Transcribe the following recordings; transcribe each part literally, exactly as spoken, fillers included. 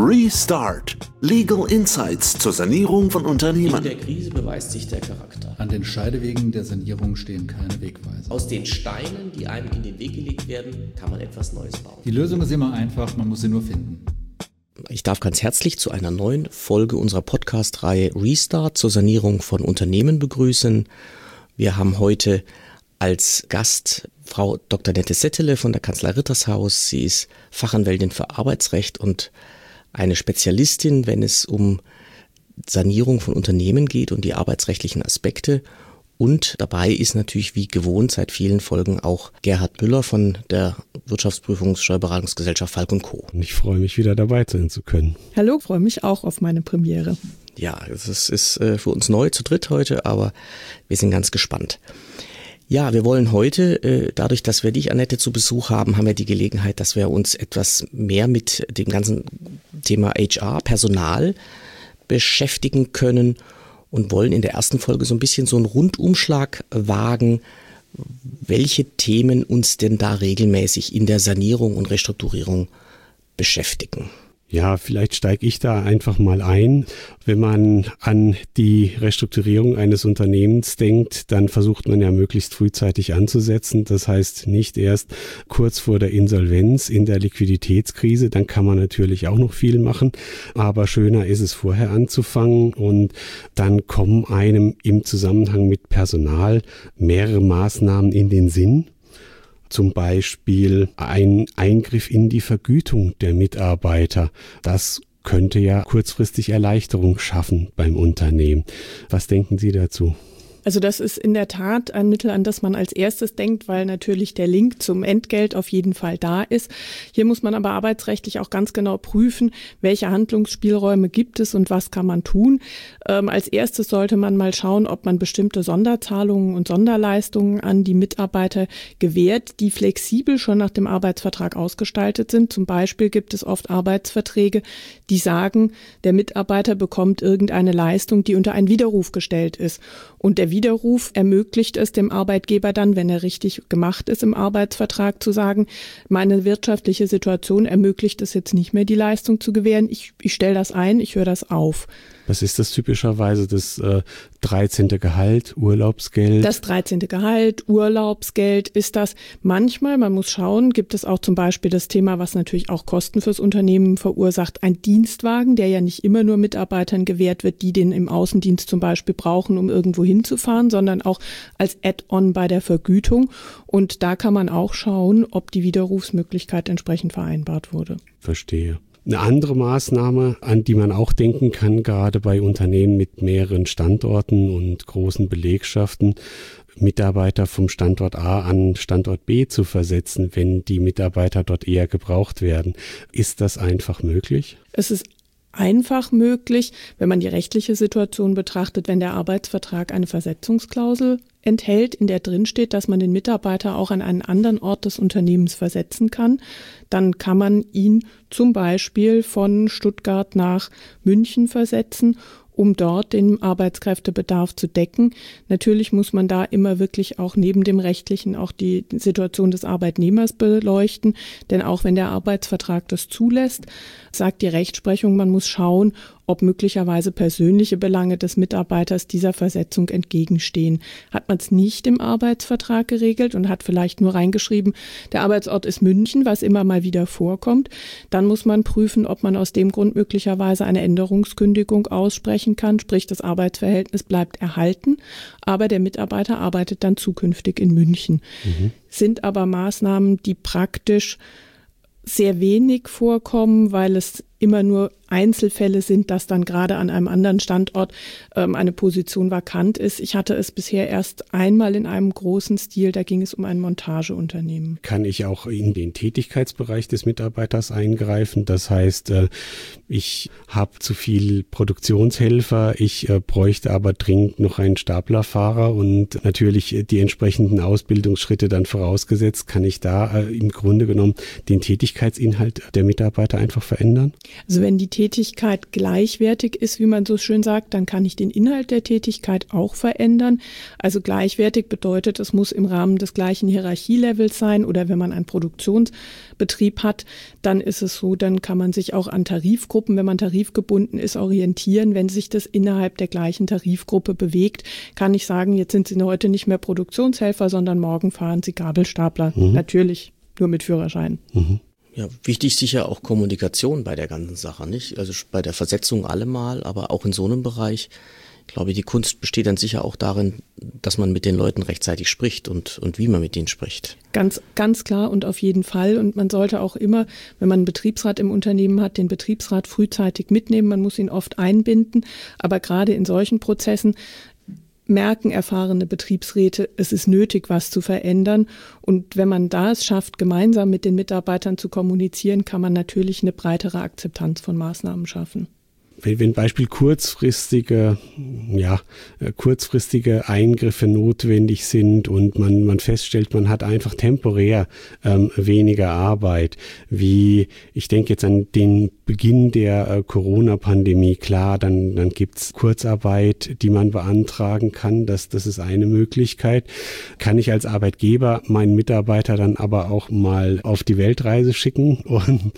Restart. Legal Insights zur Sanierung von Unternehmen. In der Krise beweist sich der Charakter. An den Scheidewegen der Sanierung stehen keine Wegweiser. Aus den Steinen, die einem in den Weg gelegt werden, kann man etwas Neues bauen. Die Lösung ist immer einfach, man muss sie nur finden. Ich darf ganz herzlich zu einer neuen Folge unserer Podcast-Reihe Restart zur Sanierung von Unternehmen begrüßen. Wir haben heute als Gast Frau Doktor Nette Settele von der Kanzlei Rittershaus. Sie ist Fachanwältin für Arbeitsrecht und eine Spezialistin, wenn es um Sanierung von Unternehmen geht und die arbeitsrechtlichen Aspekte. Und dabei ist natürlich wie gewohnt seit vielen Folgen auch Gerhard Müller von der Wirtschaftsprüfungs-Steuerberatungsgesellschaft Falk und Co. Ich freue mich, wieder dabei sein zu können. Hallo, freue mich auch auf meine Premiere. Ja, es ist für uns neu zu dritt heute, aber wir sind ganz gespannt. Ja, wir wollen heute, dadurch, dass wir dich, Annette, zu Besuch haben, haben wir die Gelegenheit, dass wir uns etwas mehr mit dem ganzen Thema H R, Personal, beschäftigen können und wollen in der ersten Folge so ein bisschen so einen Rundumschlag wagen, welche Themen uns denn da regelmäßig in der Sanierung und Restrukturierung beschäftigen. Ja, vielleicht steige ich da einfach mal ein. Wenn man an die Restrukturierung eines Unternehmens denkt, dann versucht man ja möglichst frühzeitig anzusetzen. Das heißt nicht erst kurz vor der Insolvenz in der Liquiditätskrise, dann kann man natürlich auch noch viel machen. Aber schöner ist es vorher anzufangen und dann kommen einem im Zusammenhang mit Personal mehrere Maßnahmen in den Sinn. Zum Beispiel ein Eingriff in die Vergütung der Mitarbeiter. Das könnte ja kurzfristig Erleichterung schaffen beim Unternehmen. Was denken Sie dazu? Also das ist in der Tat ein Mittel, an das man als erstes denkt, weil natürlich der Link zum Entgelt auf jeden Fall da ist. Hier muss man aber arbeitsrechtlich auch ganz genau prüfen, welche Handlungsspielräume gibt es und was kann man tun. Ähm, als erstes sollte man mal schauen, ob man bestimmte Sonderzahlungen und Sonderleistungen an die Mitarbeiter gewährt, die flexibel schon nach dem Arbeitsvertrag ausgestaltet sind. Zum Beispiel gibt es oft Arbeitsverträge, die sagen, der Mitarbeiter bekommt irgendeine Leistung, die unter einen Widerruf gestellt ist. Und der Widerruf ermöglicht es dem Arbeitgeber dann, wenn er richtig gemacht ist im Arbeitsvertrag, zu sagen, meine wirtschaftliche Situation ermöglicht es jetzt nicht mehr, die Leistung zu gewähren. Ich, ich stelle das ein, ich höre das auf. Was ist das typischerweise? Das äh, dreizehnte Gehalt, Urlaubsgeld? Das dreizehnte Gehalt, Urlaubsgeld ist das. Manchmal, man muss schauen, gibt es auch zum Beispiel das Thema, was natürlich auch Kosten fürs Unternehmen verursacht, ein Dienstwagen, der ja nicht immer nur Mitarbeitern gewährt wird, die den im Außendienst zum Beispiel brauchen, um irgendwo hinzufahren, sondern auch als Add-on bei der Vergütung. Und da kann man auch schauen, ob die Widerrufsmöglichkeit entsprechend vereinbart wurde. Verstehe. Eine andere Maßnahme, an die man auch denken kann, gerade bei Unternehmen mit mehreren Standorten und großen Belegschaften, Mitarbeiter vom Standort A an Standort B zu versetzen, wenn die Mitarbeiter dort eher gebraucht werden. Ist das einfach möglich? Es ist einfach möglich, wenn man die rechtliche Situation betrachtet, wenn der Arbeitsvertrag eine Versetzungsklausel enthält, in der drin steht, dass man den Mitarbeiter auch an einen anderen Ort des Unternehmens versetzen kann, dann kann man ihn zum Beispiel von Stuttgart nach München versetzen, um dort den Arbeitskräftebedarf zu decken. Natürlich muss man da immer wirklich auch neben dem Rechtlichen auch die Situation des Arbeitnehmers beleuchten, denn auch wenn der Arbeitsvertrag das zulässt, sagt die Rechtsprechung, man muss schauen, ob möglicherweise persönliche Belange des Mitarbeiters dieser Versetzung entgegenstehen. Hat man es nicht im Arbeitsvertrag geregelt und hat vielleicht nur reingeschrieben, der Arbeitsort ist München, was immer mal wieder vorkommt, dann muss man prüfen, ob man aus dem Grund möglicherweise eine Änderungskündigung aussprechen kann, sprich das Arbeitsverhältnis bleibt erhalten, aber der Mitarbeiter arbeitet dann zukünftig in München. Mhm. Sind aber Maßnahmen, die praktisch sehr wenig vorkommen, weil es immer nur Einzelfälle sind, dass dann gerade an einem anderen Standort ähm, eine Position vakant ist. Ich hatte es bisher erst einmal in einem großen Stil, da ging es um ein Montageunternehmen. Kann ich auch in den Tätigkeitsbereich des Mitarbeiters eingreifen? Das heißt, äh, ich habe zu viel Produktionshelfer, ich äh, bräuchte aber dringend noch einen Staplerfahrer und natürlich die entsprechenden Ausbildungsschritte dann vorausgesetzt, kann ich da äh, im Grunde genommen den Tätigkeitsinhalt der Mitarbeiter einfach verändern? Also wenn die Tätigkeit gleichwertig ist, wie man so schön sagt, dann kann ich den Inhalt der Tätigkeit auch verändern. Also gleichwertig bedeutet, es muss im Rahmen des gleichen Hierarchielevels sein, oder wenn man einen Produktionsbetrieb hat, dann ist es so, dann kann man sich auch an Tarifgruppen, wenn man tarifgebunden ist, orientieren. Wenn sich das innerhalb der gleichen Tarifgruppe bewegt, kann ich sagen, jetzt sind Sie heute nicht mehr Produktionshelfer, sondern morgen fahren Sie Gabelstapler. Mhm. Natürlich nur mit Führerschein. Mhm. Ja, wichtig sicher auch Kommunikation bei der ganzen Sache, nicht? Also bei der Versetzung allemal, aber auch in so einem Bereich. Ich glaube, die Kunst besteht dann sicher auch darin, dass man mit den Leuten rechtzeitig spricht und, und wie man mit denen spricht. Ganz, ganz klar und auf jeden Fall. Und man sollte auch immer, wenn man einen Betriebsrat im Unternehmen hat, den Betriebsrat frühzeitig mitnehmen. Man muss ihn oft einbinden. Aber gerade in solchen Prozessen merken erfahrene Betriebsräte, es ist nötig, was zu verändern. Und wenn man da es schafft, gemeinsam mit den Mitarbeitern zu kommunizieren, kann man natürlich eine breitere Akzeptanz von Maßnahmen schaffen. Wenn, wenn Beispiel kurzfristige, ja, kurzfristige Eingriffe notwendig sind und man, man feststellt, man hat einfach temporär ähm, weniger Arbeit, wie ich denke jetzt an den Beginn der äh, Corona-Pandemie, klar, dann, dann gibt's Kurzarbeit, die man beantragen kann, das, das ist eine Möglichkeit. Kann ich als Arbeitgeber meinen Mitarbeiter dann aber auch mal auf die Weltreise schicken und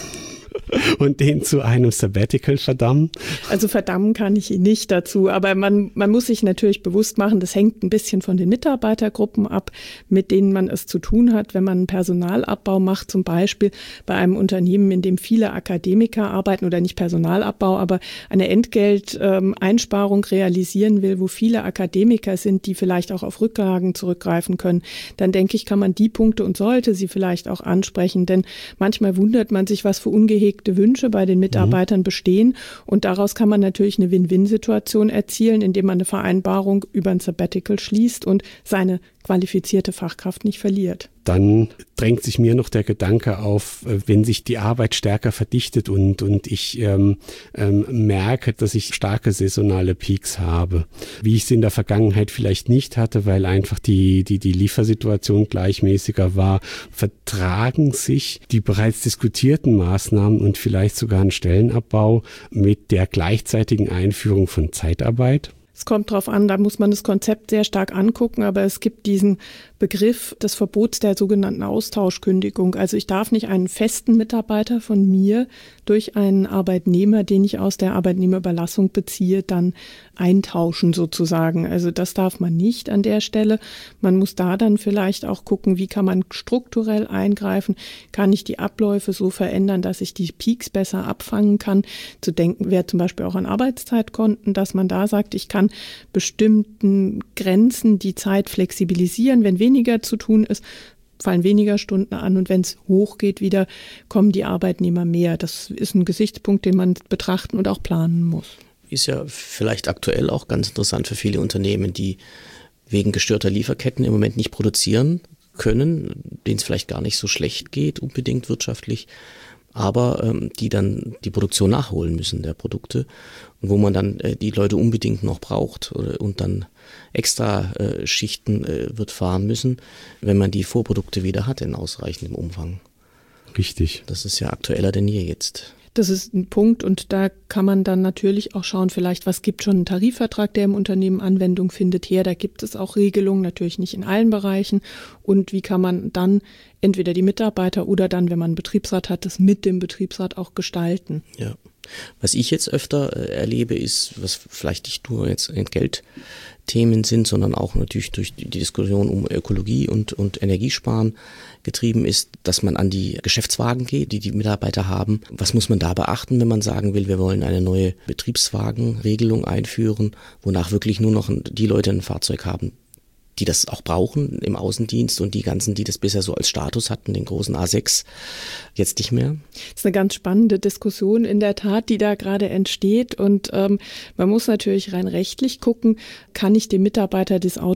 und den zu einem Sabbatical verdammen? Also verdammen kann ich ihn nicht dazu, aber man, man muss sich natürlich bewusst machen, das hängt ein bisschen von den Mitarbeitergruppen ab, mit denen man es zu tun hat. Wenn man einen Personalabbau macht, zum Beispiel bei einem Unternehmen, in dem viele Akademiker arbeiten, oder nicht Personalabbau, aber eine Entgelteinsparung ähm, realisieren will, wo viele Akademiker sind, die vielleicht auch auf Rücklagen zurückgreifen können, dann denke ich, kann man die Punkte und sollte sie vielleicht auch ansprechen, denn manchmal wundert man sich, was für ungehegte Wünsche bei den Mitarbeitern mhm. bestehen, und daraus kann man natürlich eine Win-Win-Situation erzielen, indem man eine Vereinbarung über ein Sabbatical schließt und seine qualifizierte Fachkraft nicht verliert. Dann drängt sich mir noch der Gedanke auf, wenn sich die Arbeit stärker verdichtet und, und ich ähm, ähm, merke, dass ich starke saisonale Peaks habe, wie ich es in der Vergangenheit vielleicht nicht hatte, weil einfach die, die, die Liefersituation gleichmäßiger war, vertragen sich die bereits diskutierten Maßnahmen und vielleicht sogar ein Stellenabbau mit der gleichzeitigen Einführung von Zeitarbeit? Es kommt drauf an, da muss man das Konzept sehr stark angucken, aber es gibt diesen Begriff des Verbots der sogenannten Austauschkündigung. Also ich darf nicht einen festen Mitarbeiter von mir durch einen Arbeitnehmer, den ich aus der Arbeitnehmerüberlassung beziehe, dann eintauschen sozusagen. Also das darf man nicht an der Stelle. Man muss da dann vielleicht auch gucken, wie kann man strukturell eingreifen, kann ich die Abläufe so verändern, dass ich die Peaks besser abfangen kann. Zu denken wäre zum Beispiel auch an Arbeitszeitkonten, dass man da sagt, ich kann bestimmten Grenzen die Zeit flexibilisieren. Wenn weniger zu tun ist, fallen weniger Stunden an, und wenn es hochgeht wieder, kommen die Arbeitnehmer mehr. Das ist ein Gesichtspunkt, den man betrachten und auch planen muss. Ist ja vielleicht aktuell auch ganz interessant für viele Unternehmen, die wegen gestörter Lieferketten im Moment nicht produzieren können, denen es vielleicht gar nicht so schlecht geht, unbedingt wirtschaftlich, aber ähm, die dann die Produktion nachholen müssen der Produkte, und wo man dann äh, die Leute unbedingt noch braucht oder, und dann extra äh, Schichten äh, wird fahren müssen, wenn man die Vorprodukte wieder hat in ausreichendem Umfang. Richtig. Das ist ja aktueller denn je jetzt. Das ist ein Punkt, und da kann man dann natürlich auch schauen, vielleicht was gibt schon einen Tarifvertrag, der im Unternehmen Anwendung findet, her. Da gibt es auch Regelungen, natürlich nicht in allen Bereichen. Und wie kann man dann entweder die Mitarbeiter oder dann, wenn man einen Betriebsrat hat, das mit dem Betriebsrat auch gestalten. Ja. Was ich jetzt öfter äh, erlebe, ist, was vielleicht nicht nur jetzt Entgeltthemen sind, sondern auch natürlich durch die Diskussion um Ökologie und, und Energiesparen getrieben ist, dass man an die Geschäftswagen geht, die die Mitarbeiter haben. Was muss man da beachten, wenn man sagen will, wir wollen eine neue Betriebswagenregelung einführen, wonach wirklich nur noch die Leute ein Fahrzeug haben, die das auch brauchen im Außendienst, und die ganzen, die das bisher so als Status hatten, den großen A sechs, jetzt nicht mehr? Das ist eine ganz spannende Diskussion in der Tat, die da gerade entsteht, und ähm, man muss natürlich rein rechtlich gucken, kann ich dem Mitarbeiter das Auto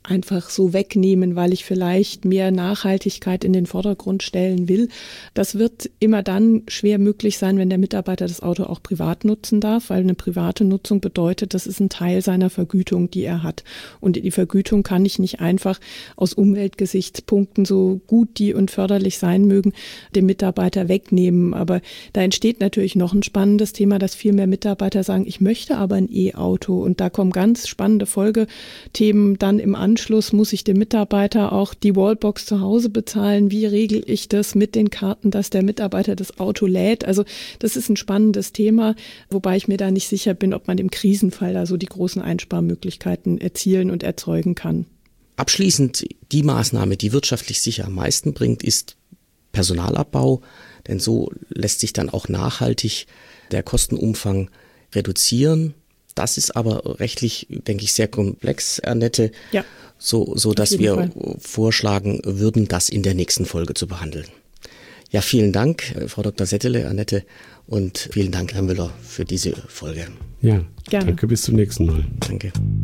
einfach so wegnehmen, weil ich vielleicht mehr Nachhaltigkeit in den Vordergrund stellen will. Das wird immer dann schwer möglich sein, wenn der Mitarbeiter das Auto auch privat nutzen darf, weil eine private Nutzung bedeutet, das ist ein Teil seiner Vergütung, die er hat. Und die Vergütung kann ich nicht einfach aus Umweltgesichtspunkten, so gut die und förderlich sein mögen, dem Mitarbeiter wegnehmen. Aber da entsteht natürlich noch ein spannendes Thema, dass viel mehr Mitarbeiter sagen, ich möchte aber ein E-Auto. Und da kommen ganz spannende Folgethemen dann im Anschluss. Anschluss muss ich dem Mitarbeiter auch die Wallbox zu Hause bezahlen. Wie regel ich das mit den Karten, dass der Mitarbeiter das Auto lädt? Also das ist ein spannendes Thema, wobei ich mir da nicht sicher bin, ob man im Krisenfall da so die großen Einsparmöglichkeiten erzielen und erzeugen kann. Abschließend die Maßnahme, die wirtschaftlich sicher am meisten bringt, ist Personalabbau, denn so lässt sich dann auch nachhaltig der Kostenumfang reduzieren. Das ist aber rechtlich, denke ich, sehr komplex, Annette, ja, so, so dass wir Fall. vorschlagen würden, das in der nächsten Folge zu behandeln. Ja, vielen Dank, Frau Doktor Settele, Annette, und vielen Dank, Herr Müller, für diese Folge. Ja, gerne. Danke, bis zum nächsten Mal. Danke.